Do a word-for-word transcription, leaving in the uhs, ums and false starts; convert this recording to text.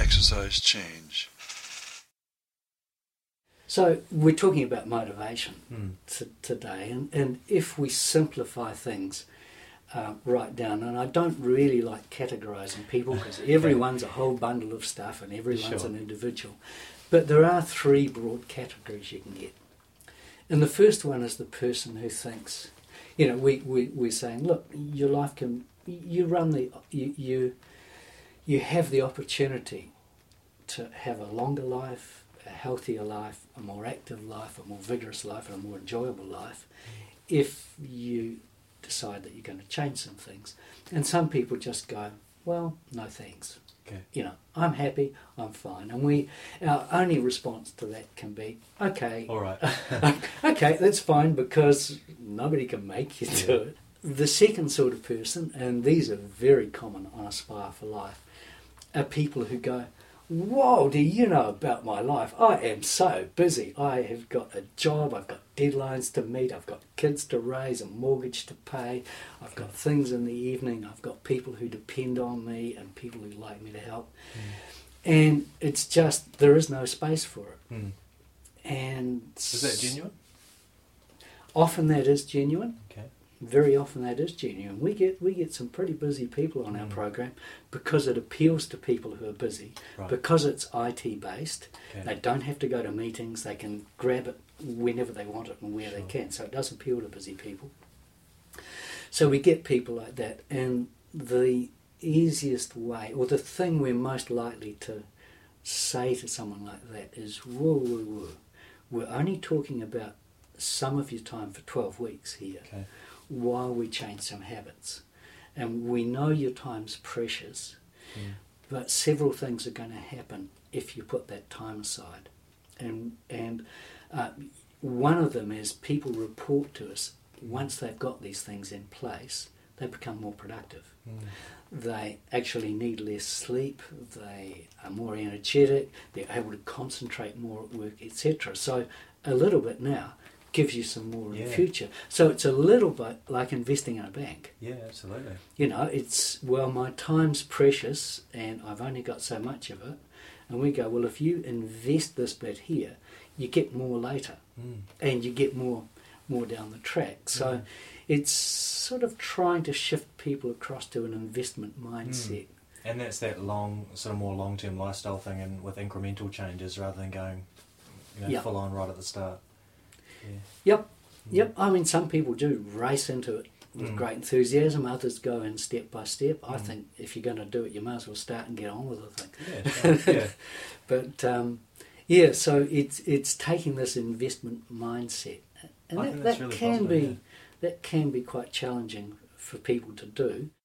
exercise change? So we're talking about motivation Mm. t- today, and, and if we simplify things uh, right down, and I don't really like categorising people because everyone's a whole bundle of stuff and everyone's Sure. an individual, but there are three broad categories you can get. And the first one is the person who thinks, you know, we, we, we're saying, look, your life can, you run the, you, you, you have the opportunity to have a longer life, a healthier life, a more active life, a more vigorous life, and a more enjoyable life if you decide that you're going to change some things. And some people just go, well, no thanks. Okay. You know, I'm happy, I'm fine. And we, our only response to that can be, okay, All right. okay, that's fine, because nobody can make you do Yeah. it. The second sort of person, and these are very common on Aspire for Life, are people who go, whoa, do you know about my life? I am so busy. I have got a job, I've got deadlines to meet, I've got kids to raise, a mortgage to pay, I've got things in the evening, I've got people who depend on me and people who like me to help. Mm. And it's just, there is no space for it. Mm. And Is that genuine? often that is genuine. Okay. Very often that is genuine. We get we get some pretty busy people on our Mm. program because it appeals to people who are busy, Right. because it's I T based. Okay. They don't have to go to meetings. They can grab it whenever they want it and where they Sure. can. So it does appeal to busy people. So we get people like that, and the easiest way, or the thing we're most likely to say to someone like that is, whoa, whoa, whoa, we're only talking about some of your time for twelve weeks here Okay. while we change some habits. And we know your time's precious, Mm. but several things are going to happen if you put that time aside. And and uh, one of them is people report to us, once they've got these things in place, they become more productive. Mm. They actually need less sleep, they are more energetic, they're able to concentrate more at work, et cetera. So a little bit now gives you some more in Yeah. the future. So it's a little bit like investing in a bank. Yeah, absolutely. You know, it's, well, my time's precious and I've only got so much of it. And we go, well, if you invest this bit here, you get more later Mm. and you get more more down the track. So Mm. it's sort of trying to shift people across to an investment mindset. And that's that long, sort of more long-term lifestyle thing, and with incremental changes rather than going, you know, Yeah. full on right at the start. Yeah. Yep, Mm. yep. I mean, some people do race into it with Mm. great enthusiasm. Others go in step by step. I Mm. think if you're going to do it, you might as well start and get on with the thing. Yeah, sure. Yeah. But um, yeah, so it's it's taking this investment mindset, and I that, think that's that really can positive, be yeah. that can be quite challenging for people to do.